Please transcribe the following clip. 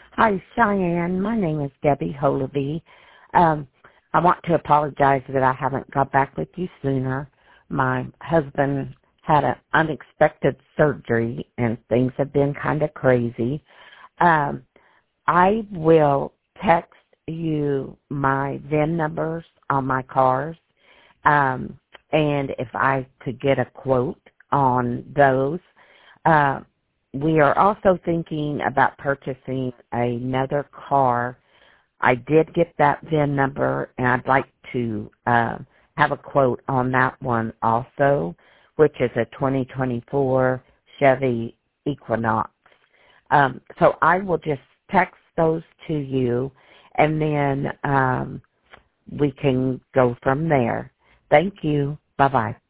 Hi, Cheyenne. My name is Debbie Holovey. I want to apologize that I haven't got back with you sooner. My husband had an unexpected surgery, and things have been kind of crazy. I will text you my VIN numbers on my cars, and if I could get a quote on those. We are also thinking about purchasing another car. I did get that VIN number, and I'd like to have a quote on that one also, which is a 2024 Chevy Equinox. So I will just text those to you, and then we can go from there. Thank you. Bye-bye.